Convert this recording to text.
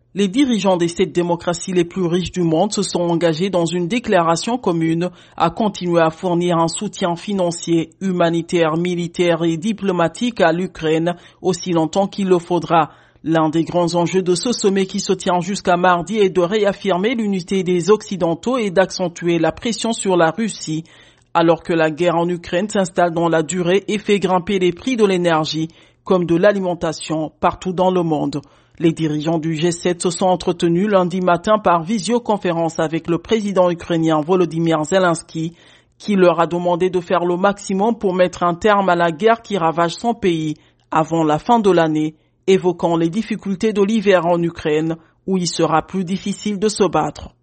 Les dirigeants des 7 démocraties les plus riches du monde se sont engagés dans une déclaration commune à continuer à fournir un soutien financier, humanitaire, militaire et diplomatique à l'Ukraine aussi longtemps qu'il le faudra. L'un des grands enjeux de ce sommet qui se tient jusqu'à mardi est de réaffirmer l'unité des Occidentaux et d'accentuer la pression sur la Russie, alors que la guerre en Ukraine s'installe dans la durée et fait grimper les prix de l'énergie comme de l'alimentation partout dans le monde. Les dirigeants du G7 se sont entretenus lundi matin par visioconférence avec le président ukrainien Volodymyr Zelensky, qui leur a demandé de faire le maximum pour mettre un terme à la guerre qui ravage son pays avant la fin de l'année, évoquant les difficultés de l'hiver en Ukraine, où il sera plus difficile de se battre.